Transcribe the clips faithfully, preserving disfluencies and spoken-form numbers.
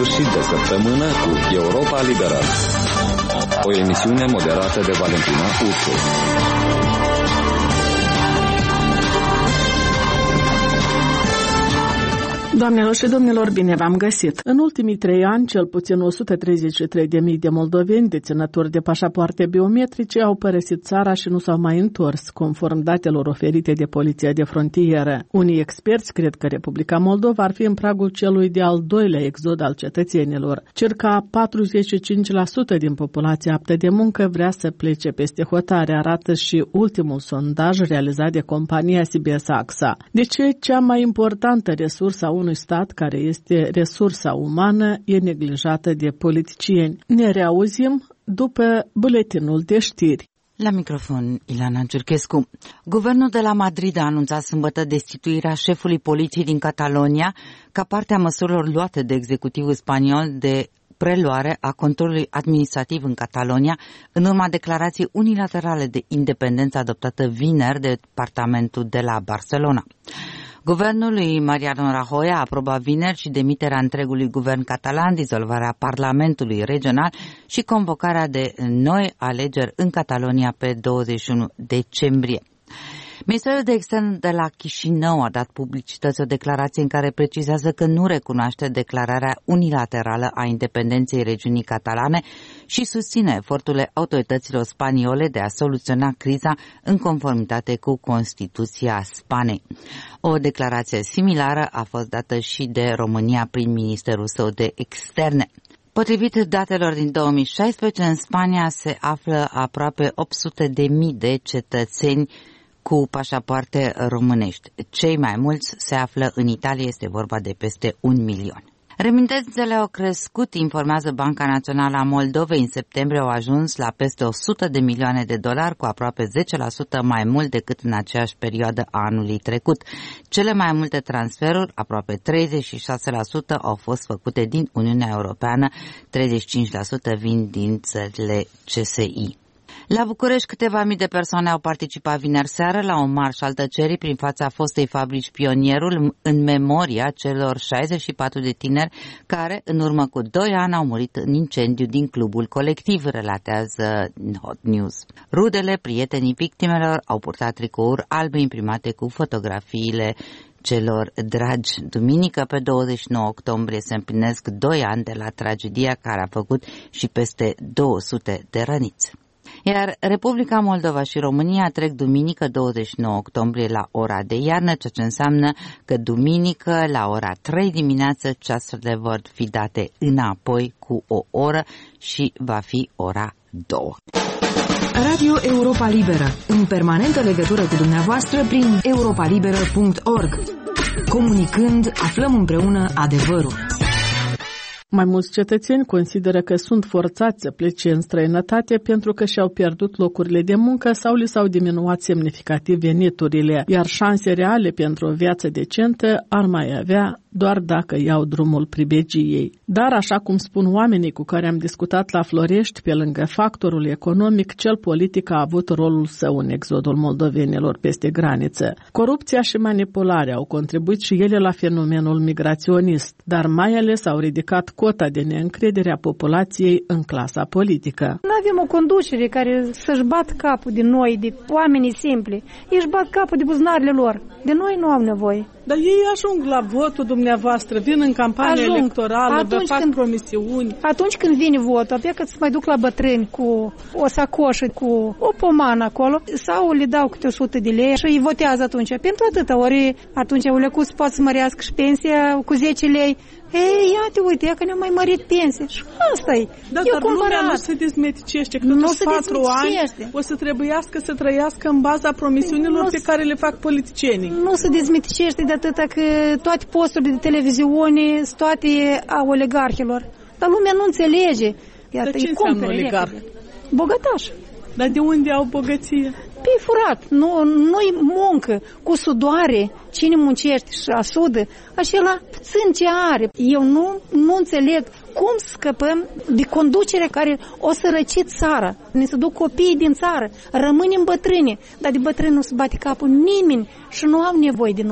sfârșit de săptămână cu Europa Liberă, o emisiune moderată de Valentina Ursu. Doamnelor și domnilor, bine v-am găsit! În ultimii trei ani, cel puțin o sută treizeci și trei de mii de moldoveni deținători de pașapoarte biometrice au părăsit țara și nu s-au mai întors, conform datelor oferite de Poliția de Frontieră. Unii experți cred că Republica Moldova ar fi în pragul celui de-al doilea exod al cetățenilor. Circa patruzeci și cinci la sută din populația aptă de muncă vrea să plece peste hotare, arată și ultimul sondaj realizat de compania C B S A X A. De ce cea mai importantă resursă a unui stat, care este resursa umană, e neglijată de politicieni? Ne reauzim după buletinul de știri. La microfon, Ilana Ciurchescu. Guvernul de la Madrid a anunțat sâmbătă destituirea șefului poliției din Catalonia ca parte a măsurilor luate de executivul spaniol de preluare a controlului administrativ în Catalonia, în urma declarației unilaterale de independență adoptată vineri de Parlamentul de la Barcelona. Guvernul lui Mariano Rajoy a aprobat vineri și demiterea întregului guvern catalan, dizolvarea Parlamentului regional și convocarea de noi alegeri în Catalonia pe douăzeci și unu decembrie. Ministerul de Externe de la Chișinău a dat publicității o declarație în care precizează că nu recunoaște declararea unilaterală a independenței regiunii catalane și susține eforturile autorităților spaniole de a soluționa criza în conformitate cu Constituția Spaniei. O declarație similară a fost dată și de România prin Ministerul său de Externe. Potrivit datelor din două mii șaisprezece, în Spania se află aproape opt sute de mii de cetățeni cu pașapoarte românești. Cei mai mulți se află în Italia, este vorba de peste un milion. Remintențele au crescut, informează Banca Națională a Moldovei. În septembrie au ajuns la peste o sută de milioane de dolari, cu aproape zece la sută mai mult decât în aceeași perioadă a anului trecut. Cele mai multe transferuri, aproape treizeci și șase la sută, au fost făcute din Uniunea Europeană, treizeci și cinci la sută vin din țările C S I. La București, câteva mii de persoane au participat vineri seară la un marș al tăcerii prin fața fostei fabrici Pionierul, în memoria celor șaizeci și patru de tineri care, în urmă cu doi ani, au murit în incendiu din clubul colectiv, relatează Hot News. Rudele, prietenii victimelor au purtat tricouri albe imprimate cu fotografiile celor dragi. Duminică, pe douăzeci și nouă octombrie, se împlinesc doi ani de la tragedia care a făcut și peste două sute de răniți. Iar Republica Moldova și România trec duminică douăzeci și nouă octombrie la ora de iarnă, ceea ce înseamnă că duminică la ora trei dimineață ceasurile vor fi date înapoi cu o oră și va fi ora două. Radio Europa Liberă, în permanentă legătură cu dumneavoastră prin europa liberă punct org. Comunicând, aflăm împreună adevărul. Mai mulți cetățeni consideră că sunt forțați să plece în străinătate pentru că și-au pierdut locurile de muncă sau li s-au diminuat semnificativ veniturile, iar șanse reale pentru o viață decentă ar mai avea doar dacă iau drumul pribegiei. Dar, așa cum spun oamenii cu care am discutat la Florești, pe lângă factorul economic, cel politic a avut rolul său în exodul moldovenilor peste graniță. Corupția și manipularea au contribuit și ele la fenomenul migraționist, dar mai ales au ridicat cota de neîncredere a populației în clasa politică. Nu avem o conducere care să-și bat capul de noi, de oamenii simpli. Ei își bat capul de buzunarele lor. De noi nu au nevoie. Dar ei ajung la votul dumneavoastră, vin în campanie ajung. electorală, vă fac când, promisiuni. Atunci când vine votul, abia că să mai duc la bătrâni cu o sacoșă, cu o pomană acolo, sau le dau câte o sută de lei și îi votează atunci. Pentru atâta, ori atunci Ulecu se poate să mărească și pensia cu zece lei. Ei, iată, uite, ia că ne-au mai mărit pensie. Și asta e. Da, dar lumea nu se dezmeticește, că nu se patru ani o să trebuiască să trăiască în baza promisiunilor nu pe care le fac politicienii. Nu se dezmeticește de atâta că toate posturile de televiziune sunt toate a oligarhilor. Dar lumea nu înțelege. Iată, dar ce înseamnă oligarh? Bogătaș. Dar de unde au bogăție? Pe furat, nu, nu-i muncă cu sudoare, cine muncește și asudă, acela puțin ce are. Eu nu, nu înțeleg cum scăpăm de conducerea care o sărăci țara. Ne se duc copiii din țară, rămânem bătrâni, dar de bătrâni nu se bate capul nimeni și nu au nevoie de noi.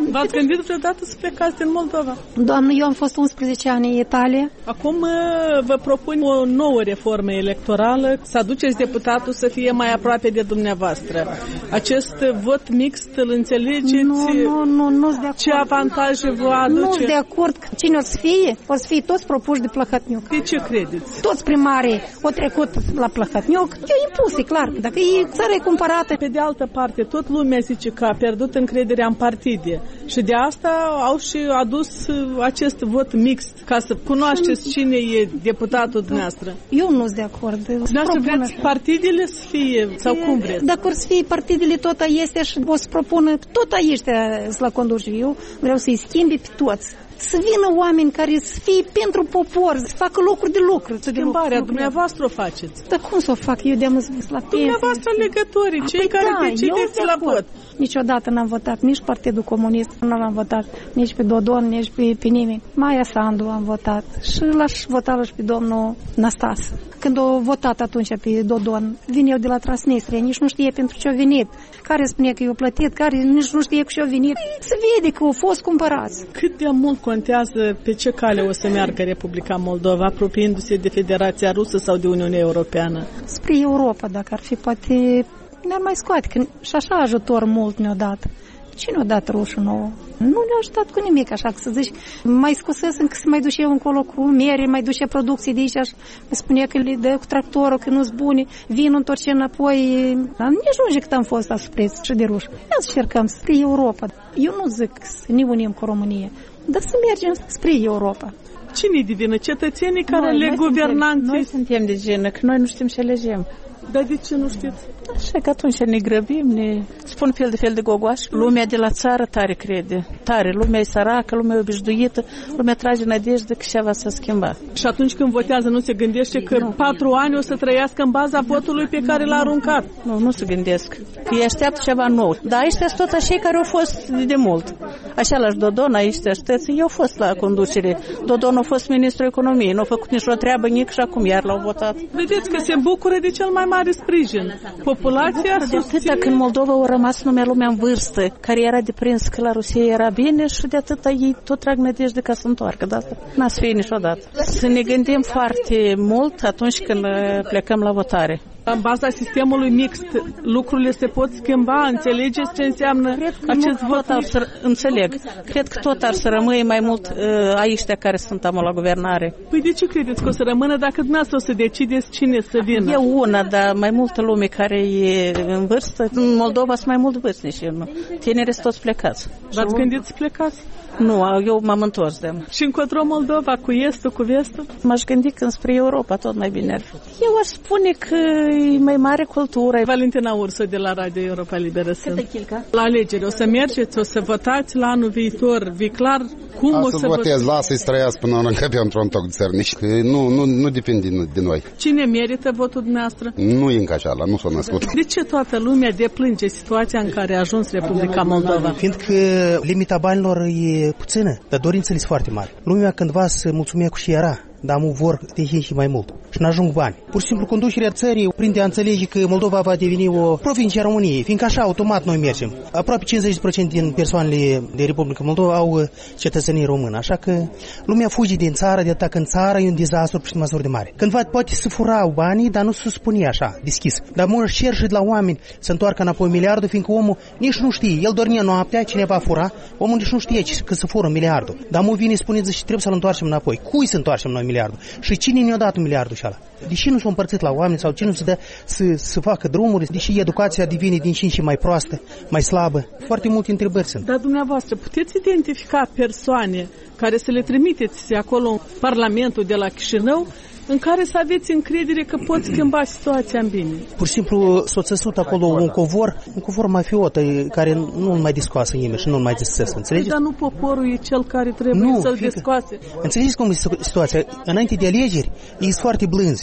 V-ați gândit vreodată să plecați din Moldova? Doamnă, eu am fost unsprezece ani în Italia. Acum vă propun o nouă reformă electorală, să aduceți deputatul să fie mai aproape de dumneavoastră. Acest vot mixt, îl înțelegeți? Nu, nu, nu, nu sunt de acord. Ce avantaje vă aduce? Nu sunt de acord. Cine o să fie? O să fie toți propuși de Plăhătniuc. De ce credeți? Toți primarii au trecut la Plăhătniuc. E impus, e clar. Dacă e țara e cumpărată. Pe de altă parte, tot lumea zice că a pierdut încrederea în partide. Și de asta au și adus acest vot mixt, ca să cunoașteți cine e deputatul dumneavoastră. Eu nu sunt de acord. Dumneavoastră vreți partidele să fie, sau cum vreți? Dacă or să fie partidele tot aici și o să propună tot aici să la conduce. Eu vreau să-i schimbi pe toți. Să vină oameni care să fie pentru popor, să facă locuri de lucru. Schimbarea dumneavoastră o faceți. Dar cum să o fac? Eu de-am zis la pensie. Dumneavoastră legătorii, cei care da, decideți la vot. Niciodată n-am votat nici Partidul Comunist, nu l-am votat nici pe Dodon, nici pe, pe nimeni. Maia Sandu am votat și l-aș vota și pe domnul Năstase. Când a votat atunci pe Dodon, vin eu de la Transnistria, nici nu știe pentru ce a venit. Care spune că i-a plătit, care nici nu știe cu ce a venit. Se vede că au fost cumpărați. Cât de mult contează pe ce cale o să meargă Republica Moldova, apropiindu-se de Federația Rusă sau de Uniunea Europeană? Spre Europa, dacă ar fi, poate ne-ar mai scoate, că și așa ajutor mult ne-a dat. Cine a dat rușul nouă? Nu ne-a ajutat cu nimic, așa că să zici, mai scosesc că se mai duce eu încolo cu mere, mai duce producții de aici, îmi spunea că le dă cu tractorul, că nu-s bune, vin întorce înapoi. Dar nu ajunge cât am fost la preț și de ruș. Ia să cercăm spre Europa. Eu nu zic să ne unim cu România, dar să mergem spre Europa. Cine-i de vină? Cetățenii care noi, le noi guvernanții? Noi suntem de vină, că noi nu știm ce alegem. Dar de ce nu știți? Așa că atunci ne grăbim, ne spun fel de fel de gogoași. Lumea de la țară tare crede. Tare. Lumea e săracă, lumea e obișnuită, lumea trage nădejde că ceva s-a schimbat. Și atunci când votează nu se gândește că nu. patru ani o să trăiască în baza votului pe care l-a aruncat? Nu, nu se gândesc. Că ei așteaptă ceva nou. Dar ăștia sunt tot așa care au fost de mult. Așa la Dodon, aici știți, eu au fost la conducere. Dodon a fost ministrul economiei, nu a făcut nici o treabă nici și acum iar l-au votat. Vedeți că se bucură de cel mai mare sprijin. Populația susține. Că în Moldova au rămas numai lumea în vârstă, care era deprins că la Rusia era bine și de atâta ei tot trag nădejde ca să întoarcă. Dar asta n-a să fie niciodată. Să ne gândim foarte mult atunci când plecăm la votare. În baza sistemului mixt, lucrurile se pot schimba? Înțelegeți ce înseamnă acest vot? Să, înțeleg. Cred că tot ar să rămâie mai mult uh, aici care sunt amă la guvernare. Păi de ce credeți că o să rămână dacă dumneavoastră o să decideți cine să vină? E una, dar mai multă lume care e în vârstă. În Moldova sunt mai mult vârstnici. Tinerii sunt toți plecați. V-ați gândit să plecați? Nu, eu m-am întors de Și încotro Moldova, cu estul, cu vestul? M-aș gândi că spre Europa tot mai bine ar fi. Eu aș spune că e mai mare cultură. Valentina Ursu de la Radio Europa Liberă sunt. La alegeri o să mergeți, o să votați la anul viitor, vi clar cum a o să să votez, lasă-i să trăiască până la încăpea într-un toc țărnici. Nu, nu, nu depinde de noi. Cine merită votul dumneavoastră? Nu e încă așa, nu s-a născut. De ce toată lumea deplânge situația în care a ajuns Republica Moldova? Fiindcă limita banilor e puțină, dar dorințele sunt foarte mari. Lumea cândva se mulțumea cu și era, dar mu vor de și mai mult. Și n-ajung bani. Pur și simplu conducerea țării prinde a înțelege că Moldova va deveni o provincie a României, fiindcă așa automat noi mergem. Aproape cincizeci la sută din persoanele de Republica Moldova au cetățenie română, așa că lumea fuge din țară, de atât că în țară e un dezastru pe măsuri de mare. Cândva poate să furau banii, dar nu se spune așa, deschis. Dar mă cer și de la oameni să întoarcă înapoi miliardul, fiindcă omul nici nu știe. El dormea noaptea, cineva fura, omul nici nu știe că se fură miliardul. Dar mă vine spune și trebuie să-l întoarcem înapoi. Cui să întoarcem noi miliardul? Și cine ne-a dat un miliardul și ala? Deși nu s-a împărțit la oameni sau cine nu se dă să, să facă drumuri, deși educația devine din și în și mai proastă, mai slabă. Foarte multe întrebări sunt. Dar dumneavoastră puteți identifica persoane care să le trimiteți acolo în Parlamentul de la Chișinău în care să aveți încredere că pot schimba situația în bine? Pur și simplu s-a țăsut acolo un covor, un covor mafiot care nu-l mai descoasă nimeni și nu-l mai descesă, înțelegeți? Dar nu poporul e cel care trebuie nu, să-l descoase. Înțelegeți cum e situația? Înainte de alegeri, ei sunt foarte blânzi.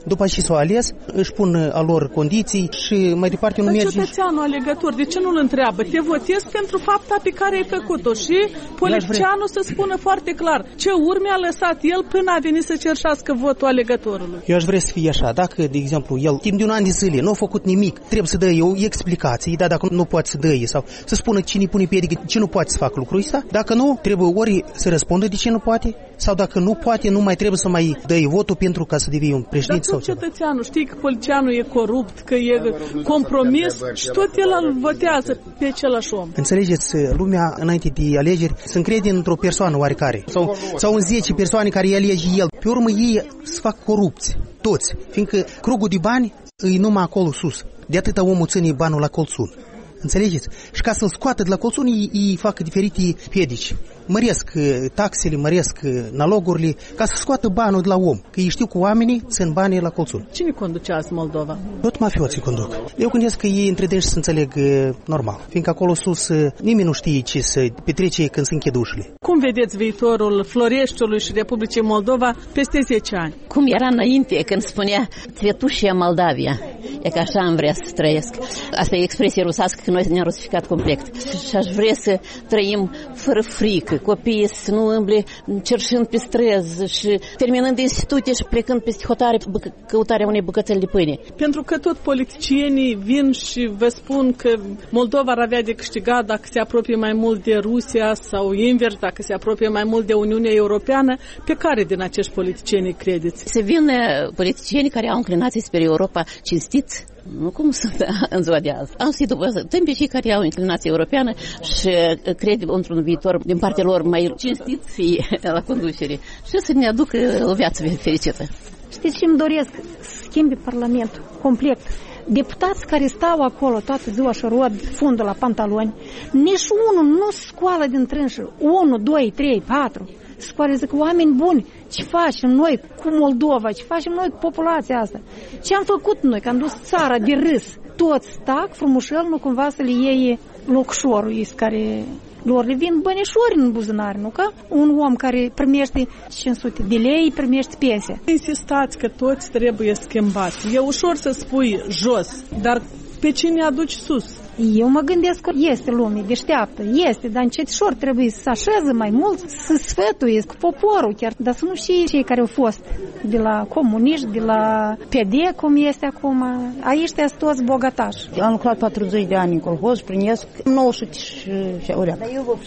după ce s-au ales, își pun a lor condiții și mai departe nu merge. Dar cetățeanul alegător, de ce nu-l întreabă? Te votez pentru fapta pe care ai făcut-o și politicianul să spună foarte clar ce urme a lăsat el până a venit să cerșească votul alegătorului. Eu aș vrea să fie așa, dacă, de exemplu, el timp de un an de zile nu a făcut nimic, trebuie să dă o explicație, dar dacă nu poate să dă sau să spună cine pune piedică, ce nu poate să facă lucrul ăsta, dacă nu, trebuie ori să răspundă de ce nu poate, sau dacă nu poate, nu mai trebuie să mai dă votul pentru ca să devii un președinte. Dar tot cetățeanul, știi că politicianul e corupt, că e compromis și tot el îl votează pe același om. Înțelegeți, lumea înainte de alegeri se încrede într-o persoană oarecare sau, sau în zece persoane care îi alege el. Pe urmă ei se fac corupți, toți, fiindcă crugul de bani e numai acolo sus. De atâta omul ține banul la colțun. Înțelegeți? Și ca să-l scoată de la colțun, ei, ei fac diferite piedici. Măresc taxele, măresc nalogurile, ca să scoată banul de la om. Că ei știu că oamenii țin banii la colțun. Cine conduce azi Moldova? Tot mafioții conduc. Eu gândesc că ei între dânsi să înțeleg normal. Fiindcă acolo sus nimeni nu știe ce să petrece când se închid ușile. Cum vedeți viitorul Floreștiului și Republicii Moldova peste zece ani? Cum era înainte când spunea Țvetușia Moldavia. E că așa am vrea să trăiesc. Asta e expresie rusească, că noi ne-am rusificat complet. Și aș vrea să trăim fără frică, copiii să nu îmble cerșând pe străzi și terminând institute și plecând peste hotare căutarea unei bucățele de pâine. Pentru că tot politicienii vin și vă spun că Moldova ar avea de câștigat dacă se apropie mai mult de Rusia sau invers, dacă se apropie mai mult de Uniunea Europeană. Pe care din acești politicieni credeți? Se vin politicieni care au înclinații spre Europa cinstiți. Nu cum sunt în ziua de azi. Am să-i după tâmpii care au inclinație europeană și cred într-un viitor din partea lor mai cinstit fie la conducere și să ne aducă o viață fericită. Știți ce îmi doresc? Să schimbe Parlamentul complet. Deputați care stau acolo toată ziua și rod fundul la pantaloni, nici unul nu scoală din trânșă. Unu, doi, trei, patru. Scoare, zic, oameni buni, ce facem noi cu Moldova, ce facem noi cu populația asta? Ce am făcut noi, că am dus țara de râs? Toți stac frumușel, nu cumva să le iei locșorul care lor le vin bănișori în buzunar, nu? Ca un om care primește cinci sute de lei, primește pensia. Insistați că toți trebuie schimbați. E ușor să spui jos, dar pe cine aduci sus? Eu mă gândesc că este lume deșteaptă, este, dar încetișor trebuie să așeze mai mult, să sfătuiesc cu poporul chiar, dar să nu știe cei care au fost de la comuniști, de la P D, cum este acum. Aici sunt toți bogatași. Am lucrat patruzeci de ani în colhoz, primesc nouă sute și aurea.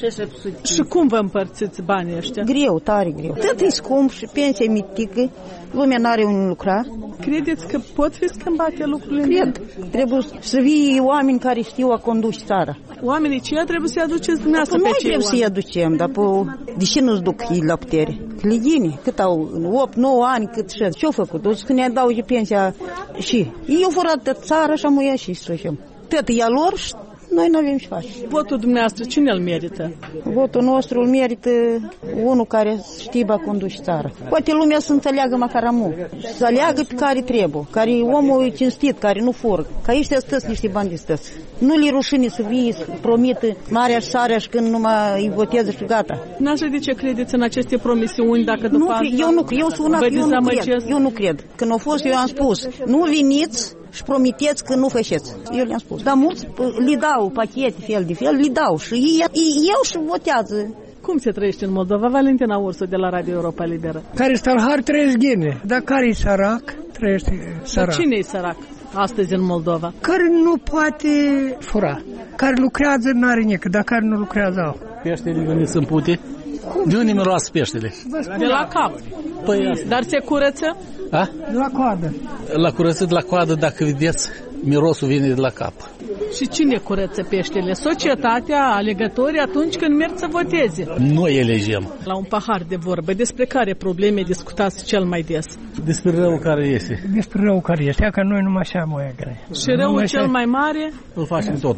Și cum vă împărțiți banii ăștia? Greu, tare greu. Tot e scump și pensia e mitică, lumea n-are unde lucra. Credeți că pot fi schimbate lucrurile? Cred. Trebuie să vii oameni care știu a conduce țara. Oamenii ce trebuie să-i aduceți dumneavoastră pe noi cei trebuie să-i aducem, dar de ce nu-ți duc ei la putere? Ligini, cât au, opt nouă ani, cât și ce-au făcut? O să ne adauge pensia și ei au furat țara și am și să facem. Tot e a lor și noi nu avem ce face. Votul dumneavoastră, cine îl merită? Votul nostru îl merită unul care știe a conduce țara. Poate lumea să înțeleagă măcar amu, să aleagă pe care trebuie, care omul e cinstit, care nu fură. Că aici stăți niște bani de stăți. Nu li rușine să vii, să promită marea și sarea și când numai îi voteze și gata. N-așa de ce credeți în aceste promisiuni dacă după nu, asta eu nu, eu sunat, eu nu cred, eu nu cred. Când au fost, eu am spus, nu veniți și promiteți că nu faceți. Eu le-am spus. Dar mulți le dau pachete fel de fel, le dau și ei, ei eu și votează. Cum se trăiește în Moldova? Valentina Ursu de la Radio Europa Liberă. Care stalhar trăiește ghine, dar care e sărac, trăiește sărac. Dar cine e sărac astăzi în Moldova? Care nu poate fura, care lucrează n-are nică, dar care nu lucrează au. Peștele unde sunt pute? De unde miroase peștele? De la cap. Păi, dar se curăță? A? De la coadă. La curățit la coadă, dacă vedeți, mirosul vine de la cap. Și cine curăță peștele? Societatea, alegătorii atunci când merg să voteze? Noi elegem. La un pahar de vorbă, despre care probleme discutați cel mai des? Despre rău care este. Despre rău care este, că noi numai așa mai grea. Și răul cel mai mare? Îl facem tot noi.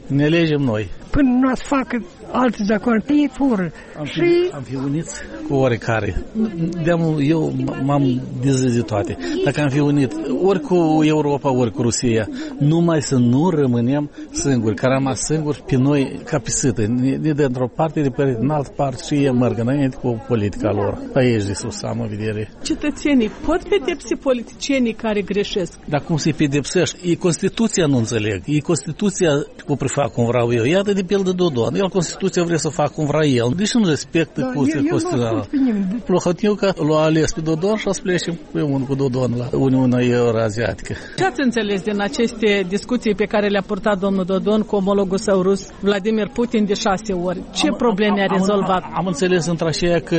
ne legem noi. Până nu ați facă alte zacoane, ei fură. Am fi, și... am fi uniți cu oricare. De-am, eu m-am dezvăzut toate. Dacă am fi unit ori cu Europa, ori cu Rusia, numai să nu rămânem singuri, că rămas singuri pe noi ca pe sâtă. De dintr-o parte, de pe în altă parte și ei merg înainte cu politica lor. Aici de sus am în vedere. Cetățenii pot pedepsi politicienii care greșesc? Dar cum să-i pedepsești? E Constituția, nu înțeleg. E Constituția cu prefac cum vreau eu. Iată de pildă Dodon. El Constituția vrea să facă cum vrea el. Deci nu respectă da, Constituția. Plohotiuca l-a ales pe Dodon și o să plecem împreună cu Dodon la Uniunea Euroasiatică. Ce ați înțeles din aceste discuții pe care le-a purtat domnul Dodon cu omologul său rus, Vladimir Putin, de șase ori? Ce am, probleme am, a rezolvat? Am, am înțeles între aceea că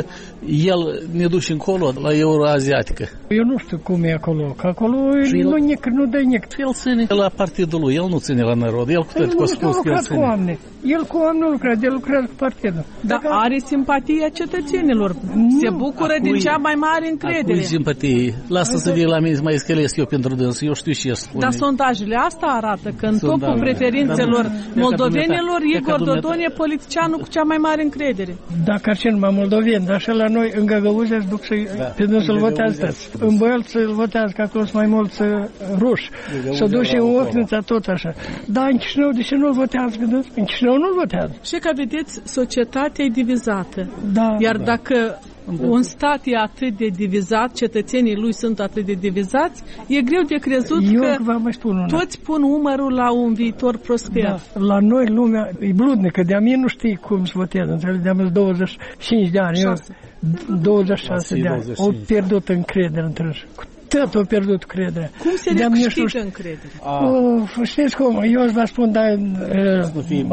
el ne duce încolo la Euroasiatică. Eu nu știu cum e acolo, că acolo nu nic, nu dă nic. El ține la partidul lui, el nu ține la narod. El cu tot cu spus că el ține. El cu oameni nu lucrează, el lucrează cu partidul. Dar Dacă... are simpatia cetățenilor. Nu. Se bucură acui, din cea mai mare încredere. Acui simpatie. Lasă să vii la mine să mai scălesc eu pentru dâns. Eu știu ce spune. Dar sondajele asta arată că în Sondajele. topul preferințelor da, moldovenilor Igor Dodon e politicianul cu cea mai mare încredere. Dacă ar fi numai moldoveni, dar și la noi în Găgăuzea îți duc să da. pe dânsul votează. În Bălți îl votează, că acolo sunt mai mulți ruși. Să duce în Ochnița tot așa. Dar în Chișinău, de ce nu-l votează? În Chișinău nu-l votează. Și că vedeți, societatea e divizată. Da, Iar da. dacă un stat e atât de divizat, cetățenii lui sunt atât de divizați, e greu de crezut Eu că toți pun umărul la un viitor prosper. Da. La noi lumea e bludnică, de-a mie nu știi cum să votez, înțeleg, de-a douăzeci și cinci de ani, eu, douăzeci și șase de ani, au pierdut încredere între ei. Tot au pierdut crederea. Cum se recâștigă încrederea? Uh, știți cum? Eu îți vă spun, dar... Uh, nu fie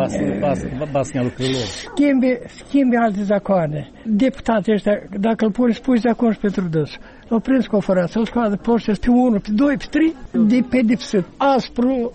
basnia lucrurilor. Schimbi, schimbi alte zacoane. Deputații ăștia, dacă îl pui, spui zacon și pentru dâns. L-au prins cu o fără, să-l scoadă poștea pe unu, pe doi, pe trei, de pedepsit. Aspru,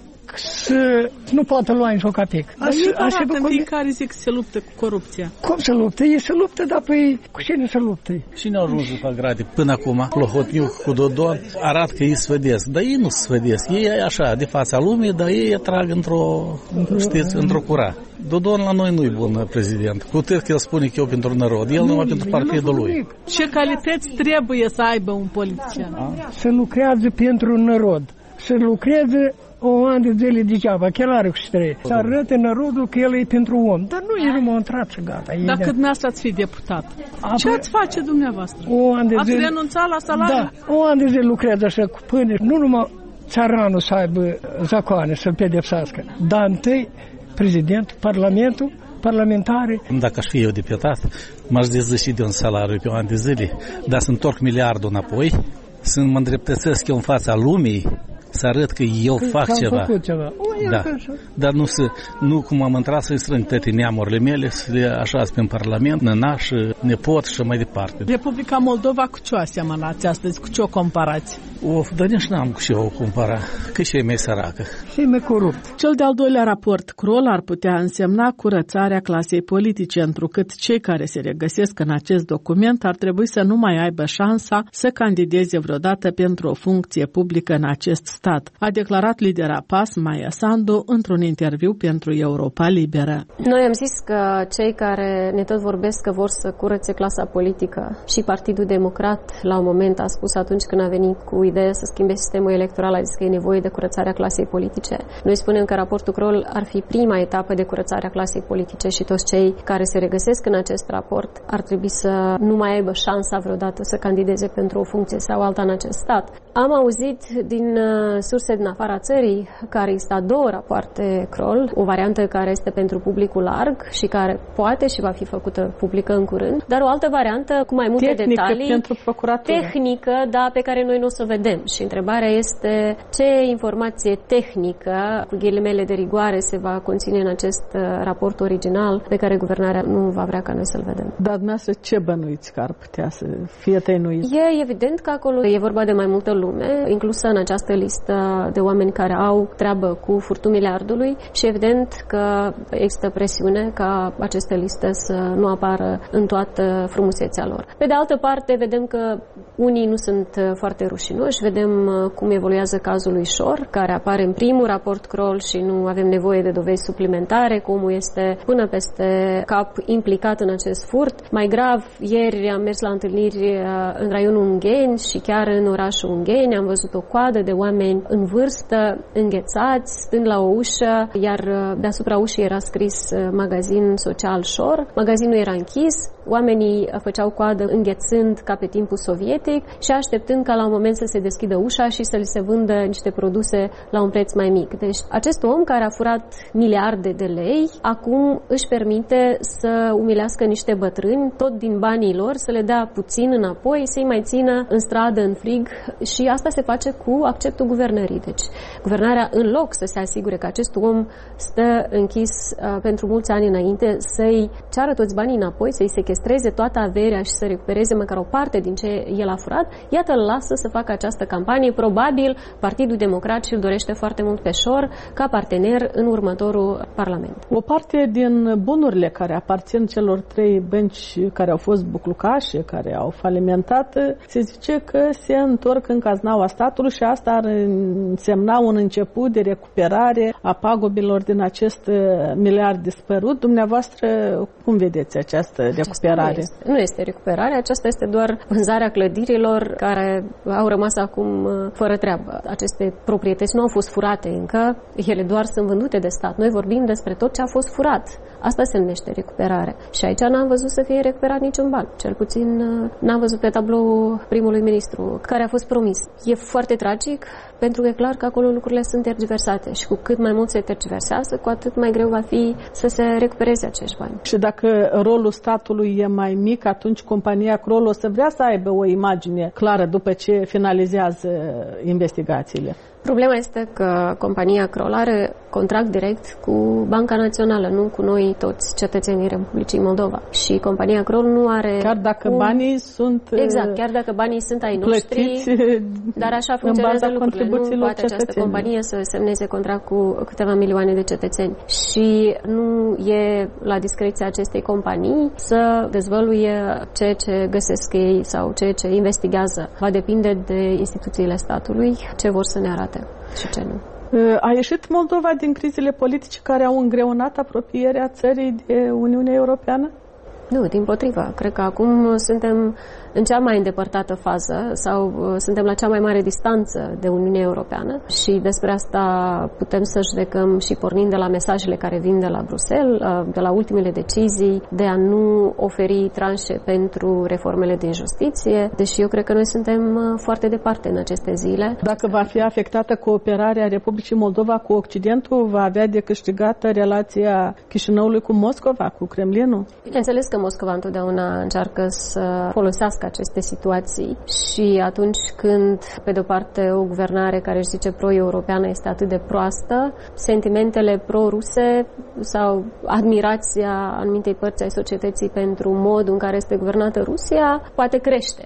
să nu poată lua nici o capic. Așa în care zic că se luptă cu corupția. Cum se luptă? Ei se luptă, dar păi cu cine se luptă? Și ne-au ajuns la grade până acum. Plohotniuc cu Dodon arată că ei svedesc, dar ei nu svedesc. Ei e așa, de fața lumii, dar ei atrag într-o, știți, într-o cura. Dodon la noi nu-i bun prezident. Cu atât că el spune că eu pentru narod, el numai pentru partidul lui. Ce calități trebuie să aibă un politician? Să lucrează pentru narod. Să lucreze o an de zile degeaba, chiar are cu ștrei. Să arăte narodul că el e pentru om. Dar nu e numai intrat și gata. Dacă dumneavoastră ați fi deputat, apoi, ce ați face dumneavoastră? O an de ați zile, renunțat la salariu? Da, o an de zile lucrează așa cu pâine. Nu numai țaranul să aibă zacoane, să-l pedepsească, dar întâi prezidentul, parlamentul, parlamentare. Dacă aș fi eu deputat, m-aș dezvăși de un salariu pe o an de zile, dar să întorc miliardul înapoi, să mă îndreptățesc eu în fața lumii, să arăt că eu că fac ceva. ceva. O, da. Dar nu, să, nu cum am intrat să-i strâng toate neamurile mele, să le așez pe Parlament, nănaș, nepot și mai departe. Republica Moldova cu ce o asemănați astăzi? Cu ce o comparați? Of, dar nici n-am cu ce o compara, că și e mai săracă. Și e mai corupt. Cel de-al doilea raport Kroll ar putea însemna curățarea clasei politice, întrucât cei care se regăsesc în acest document ar trebui să nu mai aibă șansa să candideze vreodată pentru o funcție publică în acest stat, a declarat lidera P A S, Maia Sandu, într-un interviu pentru Europa Liberă. Noi am zis că cei care ne tot vorbesc că vor să curățe clasa politică și Partidul Democrat la un moment a spus atunci când a venit cu ideea să schimbe sistemul electoral, a zis că e nevoie de curățarea clasei politice. Noi spunem că raportul Kroll ar fi prima etapă de curățarea clasei politice și toți cei care se regăsesc în acest raport ar trebui să nu mai aibă șansa vreodată să candideze pentru o funcție sau alta în acest stat. Am auzit din surse din afara țării care există două rapoarte Kroll, o variantă care este pentru publicul larg și care poate și va fi făcută publică în curând, dar o altă variantă cu mai multe tehnică detalii, pentru procuratură. Tehnică, da, pe care noi nu o să o vedem. Și întrebarea este ce informație tehnică, cu ghilimele de rigoare, se va conține în acest raport original pe care guvernarea nu va vrea ca noi să-l vedem. Dar dumneavoastră ce bănuiți că ar putea să fie tăinuit? E evident că acolo e vorba de mai multă lume, inclusă în această listă de oameni care au treabă cu furtul miliardului și evident că există presiune ca aceste liste să nu apară în toată frumusețea lor. Pe de altă parte, vedem că unii nu sunt foarte rușinoși, vedem cum evoluează cazul lui Șor, care apare în primul raport Kroll și nu avem nevoie de dovezi suplimentare, cum este până peste cap implicat în acest furt. Mai grav, ieri am mers la întâlniri în raionul Ungheni și chiar în orașul Ungheni am văzut o coadă de oameni în vârstă, înghețați, stând la o ușă, iar deasupra ușii era scris magazin social Șor. Magazinul era închis, oamenii făceau coadă înghețând ca pe timpul sovietic și așteptând ca la un moment să se deschidă ușa și să li se vândă niște produse la un preț mai mic. Deci acest om care a furat miliarde de lei, acum își permite să umilească niște bătrâni, tot din banii lor, să le dea puțin înapoi, să-i mai țină în stradă, în frig și asta se face cu acceptul guvernării. Deci guvernarea, în loc să se asigure că acest om stă închis uh, pentru mulți ani înainte, să-i ceară toți banii înapoi, să-i sechestreze toată averea și să recupereze măcar o parte din ce el a furat, iată îl lasă să facă această campanie. Probabil Partidul Democrat și-l dorește foarte mult pe Șor ca partener în următorul Parlament. O parte din bunurile care aparțin celor trei bănci care au fost buclucașe, care au falimentat, se zice că se întorc în caznaua statului și asta ar însemna un început de recuperare a pagubilor din acest miliard dispărut. Dumneavoastră, cum vedeți această recuperare? Nu este, nu este recuperare, aceasta este doar vânzarea clădirilor care au rămas acum fără treabă. Aceste proprietăți nu au fost furate încă, ele doar sunt vândute de stat. Noi vorbim despre tot ce a fost furat. Asta se numește recuperare. Și aici n-am văzut să fie recuperat niciun ban. Cel puțin n-am văzut pe tablou primului ministru care a fost promis. E foarte tragic pentru că e clar că acolo lucrurile sunt tergiversate și cu cât mai mult se tergiversează, cu atât mai greu va fi să se recupereze acești bani. Și dacă rolul statului e mai mic, atunci compania Kroll o să vrea să aibă o imagine clară după ce finalizează investigațiile. Problema este că compania Kroll are contract direct cu Banca Națională, nu cu noi toți cetățenii Republicii Moldova. Și compania Kroll nu are... Chiar dacă cum... banii sunt Exact, chiar dacă banii sunt ai noștri, dar așa funcționează lucrurile. Nu poate această companie să semneze contract cu câteva milioane de cetățeni. Și nu e la discreția acestei companii să dezvăluie ceea ce găsesc ei sau ceea ce investigează. Va depinde de instituțiile statului ce vor să ne arate și ce nu. A ieșit Moldova din crizele politice care au îngreunat apropierea țării de Uniunea Europeană? Nu, dimpotrivă. Cred că acum suntem în cea mai îndepărtată fază sau uh, suntem la cea mai mare distanță de Uniunea Europeană și despre asta putem să judecăm și pornind de la mesajele care vin de la Bruxelles, uh, de la ultimele decizii de a nu oferi tranșe pentru reformele din justiție, deși eu cred că noi suntem uh, foarte departe în aceste zile. Dacă va fi afectată cooperarea Republicii Moldova cu Occidentul, va avea de câștigat relația Chișinăului cu Moscova, cu Kremlinul? Bineînțeles că Moscova întotdeauna încearcă să folosească aceste situații și atunci când, pe de-o parte, o guvernare care își zice pro-europeană este atât de proastă, sentimentele pro-ruse sau admirația anumitei părți ai societății pentru modul în care este guvernată Rusia poate crește.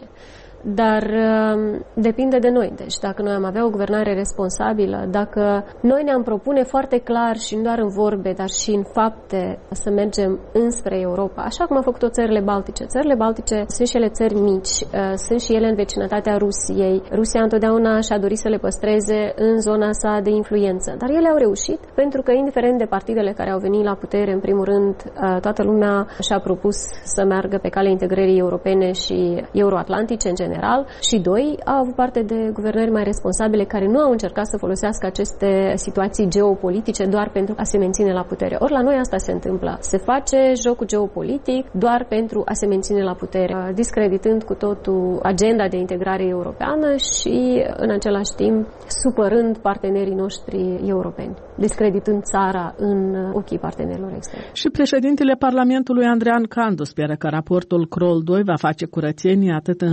Dar uh, depinde de noi. Deci dacă noi am avea o guvernare responsabilă, dacă noi ne-am propune foarte clar și nu doar în vorbe, dar și în fapte să mergem înspre Europa, așa cum au făcut-o țările Baltice. Țările Baltice sunt și ele țări mici, uh, sunt și ele în vecinătatea Rusiei. Rusia întotdeauna și-a dorit să le păstreze în zona sa de influență. Dar ele au reușit pentru că, indiferent de partidele care au venit la putere, în primul rând, uh, toată lumea și-a propus să meargă pe calea integrării europene și euroatlantice în general. general și doi, au avut parte de guvernări mai responsabile care nu au încercat să folosească aceste situații geopolitice doar pentru a se menține la putere. Ori la noi asta se întâmplă. Se face jocul geopolitic doar pentru a se menține la putere, discreditând cu totul agenda de integrare europeană și în același timp supărând partenerii noștri europeni, discreditând țara în ochii partenerilor externi. Și președintele Parlamentului Andrean Candu speră că raportul Kroll doi va face curățenie atât în rândurile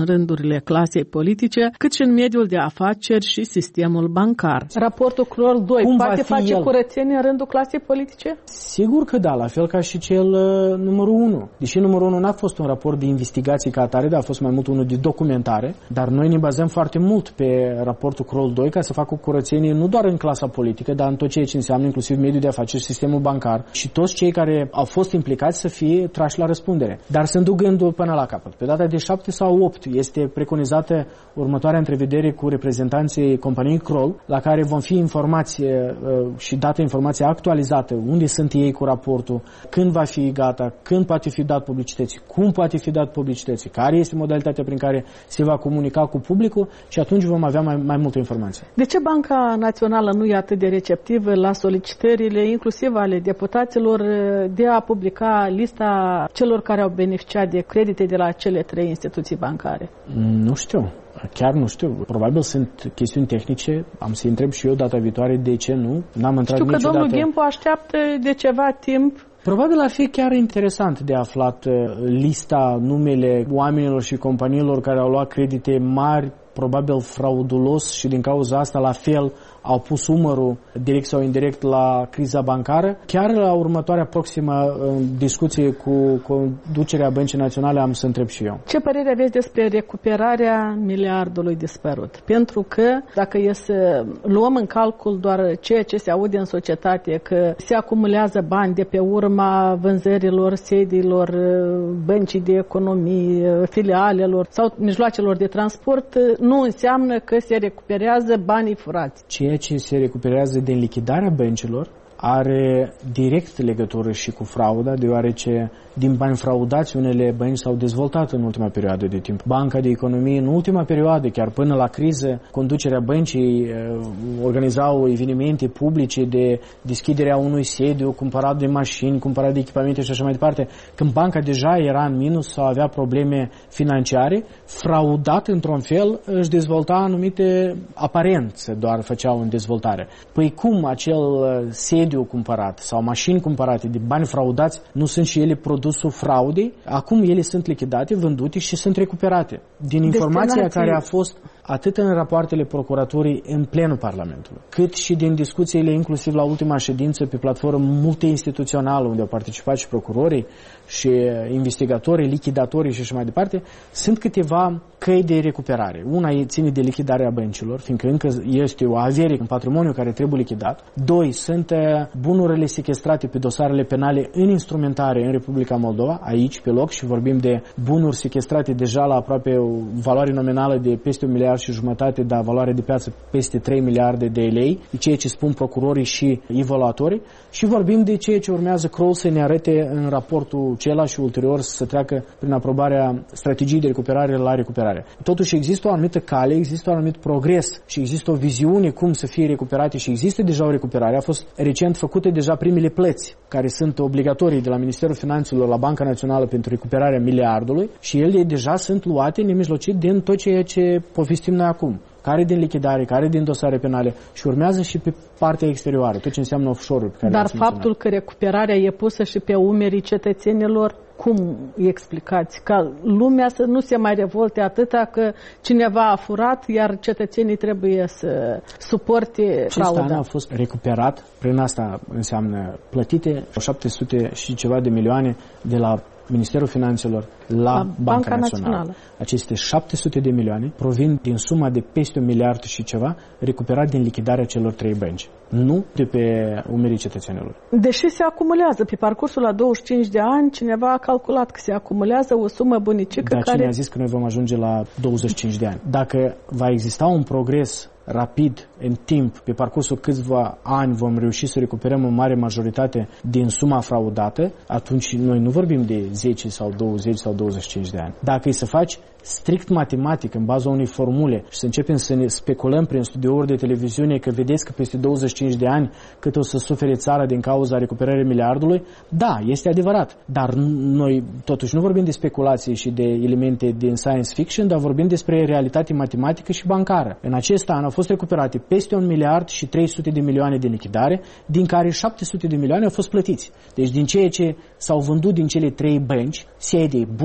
rândurile clasei politice, cât și în mediul de afaceri și sistemul bancar. Raportul Kroll doi Cum poate face el? curățenie în rândul clasei politice? Sigur că da, la fel ca și cel uh, numărul unu. Deși numărul unu n-a fost un raport de investigații ca atare, dar a fost mai mult unul de documentare, dar noi ne bazăm foarte mult pe raportul Kroll doi ca să facă o curățenie nu doar în clasa politică, dar în tot ceea ce înseamnă inclusiv mediul de afaceri, sistemul bancar și toți cei care au fost implicați să fie trași la răspundere. Dar să-mi duc gândul până la capăt. Pe data de șapte sau opt este preconizată următoarea întrevedere cu reprezentanții companiei Kroll, la care vom fi informație uh, și dată informație actualizată, unde sunt ei cu raportul, când va fi gata, când poate fi dat publicității, cum poate fi dat publicității, care este modalitatea prin care se va comunica cu publicul și atunci vom avea mai, mai multe informații. De ce Banca Națională nu e atât de receptivă la solicitările, inclusiv ale deputaților, de a publica lista celor care au beneficiat de credite de la cele trei instituții bancare? Nu știu. Chiar nu știu. Probabil sunt chestiuni tehnice. Am să-i întreb și eu data viitoare de ce nu. N-am intrat Știu că niciodată. domnul Ghimpu așteaptă de ceva timp. Probabil ar fi chiar interesant de aflat lista, numele oamenilor și companiilor care au luat credite mari, probabil fraudulos și din cauza asta la fel au pus umărul direct sau indirect la criza bancară. Chiar la următoarea proximă discuție cu conducerea Băncii Naționale am să întreb și eu. Ce părere aveți despre recuperarea miliardului dispărut? Pentru că dacă e să luăm în calcul doar ceea ce se aude în societate, că se acumulează bani de pe urma vânzărilor sediilor băncii de economie, filialelor sau mijloacelor de transport, nu înseamnă că se recuperează banii furați. Ceea ce se recuperează din lichidarea băncilor are direct legătură și cu frauda, deoarece din bani fraudați unele bănci s-au dezvoltat în ultima perioadă de timp. Banca de Economie în ultima perioadă, chiar până la criză, conducerea băncii uh, organizau evenimente publice de deschiderea unui sediu, cumpărat de mașini, cumpărat de echipamente și așa mai departe. Când banca deja era în minus sau avea probleme financiare, fraudat într-un fel își dezvolta anumite aparențe, doar făceau în dezvoltare. Păi cum acel sediu cumpărat sau mașini cumpărate de bani fraudați nu sunt și ele produsul fraudei? Acum ele sunt lichidate, vândute și sunt recuperate. Din informația care a fost atât în rapoartele procuraturii în plenul Parlamentului, cât și din discuțiile inclusiv la ultima ședință pe platformă multiinstituțională unde au participat și procurorii și investigatorii, lichidatorii și așa mai departe, sunt câteva căi de recuperare. Una ține de lichidarea băncilor, fiindcă încă este o avere în patrimoniu care trebuie lichidat. Doi, sunt bunurile sequestrate pe dosarele penale în instrumentare în Republica Moldova, aici pe loc, și vorbim de bunuri sequestrate deja la aproape o valoare nominală de peste un miliard și jumătate, dar valoare de piață peste trei miliarde de lei, ceea ce spun procurorii și evaluatorii, și vorbim de ceea ce urmează Kroll să ne arate în raportul cela și ulterior să treacă prin aprobarea strategiei de recuperare la recuperare. Totuși există o anumită cale, există un anumit progres și există o viziune cum să fie recuperate și există deja o recuperare. A fost recent făcute deja primele plăți care sunt obligatorii de la Ministerul Finanțelor la Banca Națională pentru recuperarea miliardului și ele deja sunt luate nemijlocit din tot ceea ce povestim noi acum. Care din lichidare, care din dosare penale și urmează și pe partea exterioară, tot ce înseamnă offshore-ul. Dar faptul că recuperarea e pusă și pe umerii cetățenilor, cum îi explicați? Ca lumea să nu se mai revolte atâta că cineva a furat, iar cetățenii trebuie să suporte frauda. Acest an a fost recuperat, prin asta înseamnă plătite șapte sute și ceva de milioane de la Ministerul Finanțelor la, la Banca, Banca Națională. Națională. Aceste șapte sute de milioane provin din suma de peste un miliard și ceva recuperat din lichidarea celor trei bănci, nu de pe umerii cetățenilor. Deși se acumulează pe parcursul la douăzeci și cinci de ani, cineva a calculat că se acumulează o sumă bunicică. Dar care... cine a zis că noi vom ajunge la douăzeci și cinci de ani? Dacă va exista un progres rapid, în timp, pe parcursul câțiva ani vom reuși să recuperăm în mare majoritate din suma fraudată, atunci noi nu vorbim de zece sau douăzeci sau douăzeci și cinci de ani. Dacă e să faci strict matematic, în baza unei formule și să începem să ne speculăm prin studiouri de televiziune că vedeți că peste douăzeci și cinci de ani cât o să sufere țara din cauza recuperării miliardului, da, este adevărat. Dar noi totuși nu vorbim de speculații și de elemente din science fiction, dar vorbim despre realitate matematică și bancară. În acest an au fost recuperate peste un miliard și trei sute de milioane de lichidare, din care șapte sute de milioane au fost plătiți. Deci din ceea ce s-au vândut din cele trei bănci, sedii,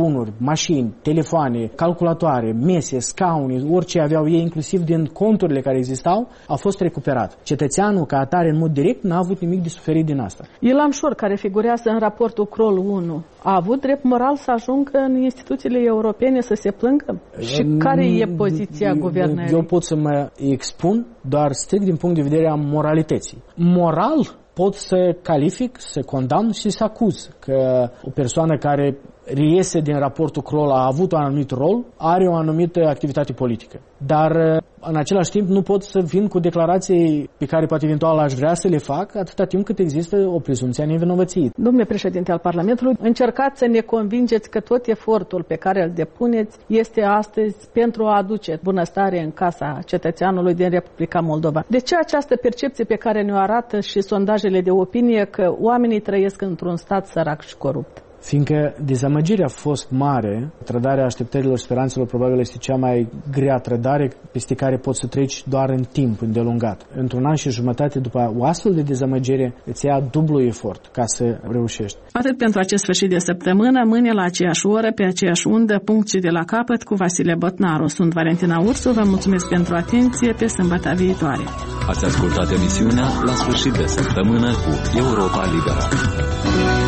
bunuri, mașini, telefoane, calculatoare, mese, scaune, orice aveau ei, inclusiv din conturile care existau, a fost recuperat. Cetățeanul, ca atare, în mod direct, n-a avut nimic de suferit din asta. Ilan Șor, care figurează în raportul Kroll unu, a avut drept moral să ajungă în instituțiile europene să se plângă? Și care e poziția guvernării? Eu pot să mă expun doar strict din punct de vedere a moralității. Moral pot să calific, să condamn și să acuz că o persoană care reiese din raportul Kroll a avut un anumit rol, are o anumită activitate politică. Dar în același timp nu pot să vin cu declarații pe care poate eventual aș vrea să le fac atâta timp cât există o prezumție a nevinovăției. Domnule președinte al Parlamentului, încercați să ne convingeți că tot efortul pe care îl depuneți este astăzi pentru a aduce bunăstare în casa cetățeanului din Republica Moldova. De ce această percepție pe care ne-o arată și sondajele de opinie că oamenii trăiesc într-un stat sărac și corupt? Fiindcă dezamăgirea a fost mare, trădarea așteptărilor și speranțelor probabil este cea mai grea trădare peste care poți să treci doar în timp îndelungat. Într-un an și jumătate după o astfel de dezamăgire îți ia dublu efort ca să reușești. Atât pentru acest sfârșit de săptămână, mâine la aceeași oră, pe aceeași undă, punct și de la capăt cu Vasile Botnaru. Sunt Valentina Ursu, vă mulțumesc pentru atenție, pe sâmbătă viitoare. Ați ascultat emisiunea La sfârșit de săptămână cu Europa Liberă.